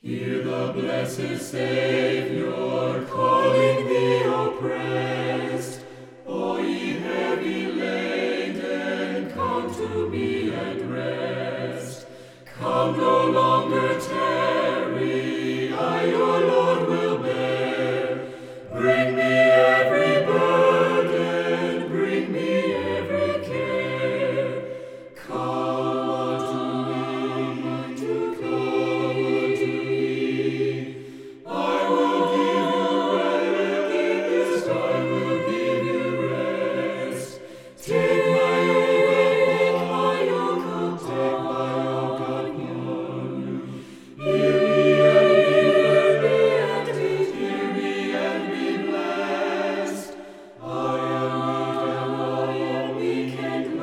Hear the blessed Savior calling the oppressed. O ye heavy laden, come to me and rest. Come, no longer tarry, I your Lord will bear. Bring me every burden, bring me every care. Come unto me, come unto me. I will give you rest, I will give you rest. Take my yoke upon, take my yoke upon you. Hear me and be blessed. I am weak and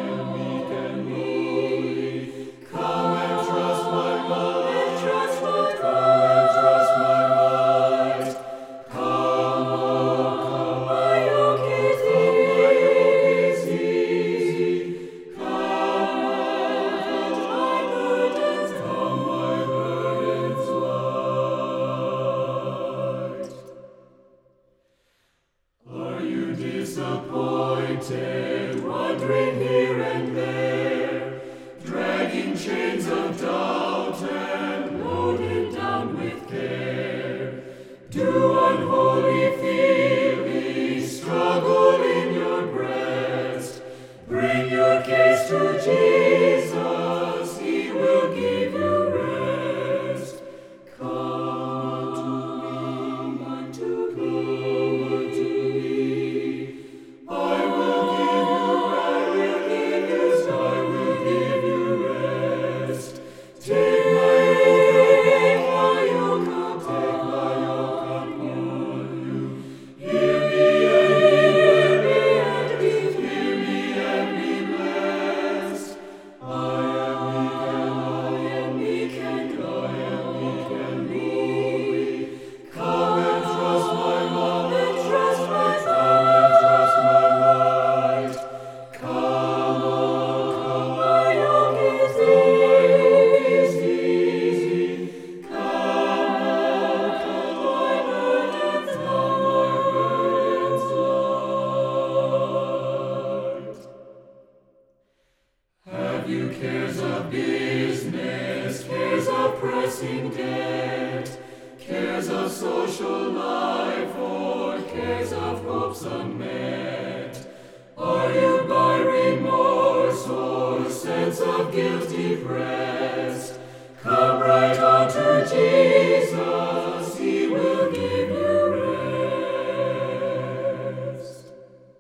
lowly. Come and trust my might, come and trust my might. Come, my yoke is easy. Come, my burdens light. Are you disappointed, wandering here and there, dragging chains of doubt and loaded down with care? Do unholy feelings struggle in your breast? Bring your case to Jesus, He will give you rest. Come unto me. I will give you rest. Take my yoke upon you. Hear me and be blessed. I am weak and lowly. Come and trust my might, Come, my yoke is easy. Come, my burdens light. Have you cares of business, cares of pressing debt, cares of social life, or cares of hopes unmet? Are you by remorse or sense of guilt depressed? Come right on to Jesus, He will give you rest.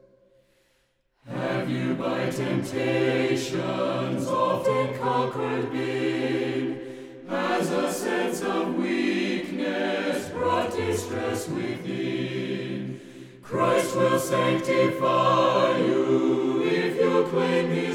Have you by temptations often conquered been? Has a sense of weakness brought distress within? Christ will sanctify you if you claim His